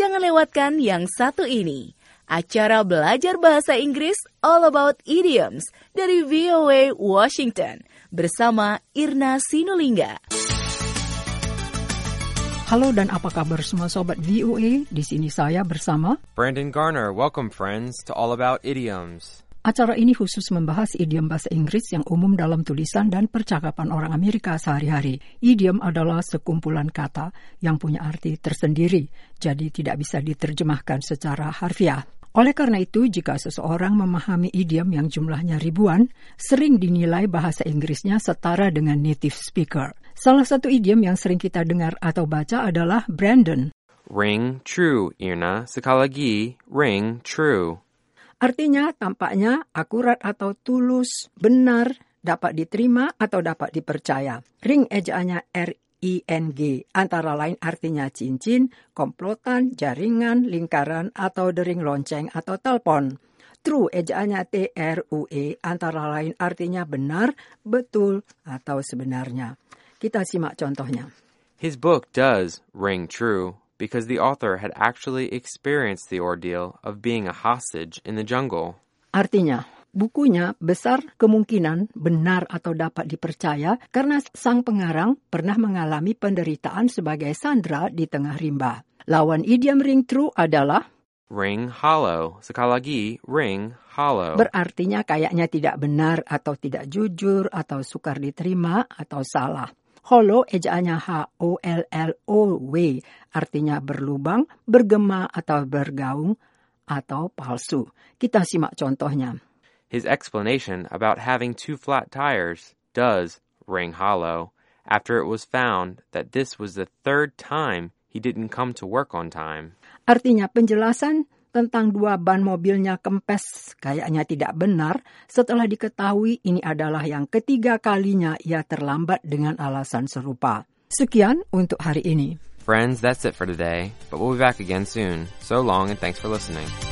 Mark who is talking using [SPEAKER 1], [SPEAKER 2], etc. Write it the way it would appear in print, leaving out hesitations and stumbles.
[SPEAKER 1] Jangan lewatkan yang satu ini. Acara belajar bahasa Inggris All About Idioms dari VOA Washington bersama Irna Sinulinga.
[SPEAKER 2] Halo dan apa kabar semua sobat VOA? Di sini saya bersama
[SPEAKER 3] Brandon Garner. Welcome friends to All About Idioms.
[SPEAKER 2] Acara ini khusus membahas idiom bahasa Inggris yang umum dalam tulisan dan percakapan orang Amerika sehari-hari. Idiom adalah sekumpulan kata yang punya arti tersendiri, jadi tidak bisa diterjemahkan secara harfiah. Oleh karena itu, jika seseorang memahami idiom yang jumlahnya ribuan, sering dinilai bahasa Inggrisnya setara dengan native speaker. Salah satu idiom yang sering kita dengar atau baca adalah Brandon.
[SPEAKER 3] Ring true, Irna. Sekali lagi, ring true.
[SPEAKER 2] Artinya tampaknya akurat atau tulus, benar, dapat diterima atau dapat dipercaya. Ring ejaannya R-I-N-G, antara lain artinya cincin, komplotan, jaringan, lingkaran, atau dering lonceng atau telepon. True ejaannya T-R-U-E, antara lain artinya benar, betul, atau sebenarnya. Kita simak contohnya.
[SPEAKER 3] His book does ring true because the author had actually experienced the ordeal of being a hostage in the jungle.
[SPEAKER 2] Artinya, bukunya besar kemungkinan benar atau dapat dipercaya karena sang pengarang pernah mengalami penderitaan sebagai sandera di tengah rimba. Lawan idiom ring true adalah
[SPEAKER 3] ring hollow. Sekali lagi, ring hollow.
[SPEAKER 2] Berartinya kayaknya tidak benar atau tidak jujur atau sukar diterima atau salah. Hollow ejaannya H-O-L-L-O-W, artinya berlubang, bergema atau bergaung atau palsu. Kita simak contohnya.
[SPEAKER 3] His explanation about having two flat tires does ring hollow after it was found that this was the third time he didn't come to work on time.
[SPEAKER 2] Artinya penjelasan tentang dua ban mobilnya kempes kayaknya tidak benar setelah diketahui ini adalah yang ketiga kalinya ia terlambat dengan alasan serupa. Sekian untuk hari ini.
[SPEAKER 3] Friends, that's it for today, but we'll be back again soon. So long and thanks for listening.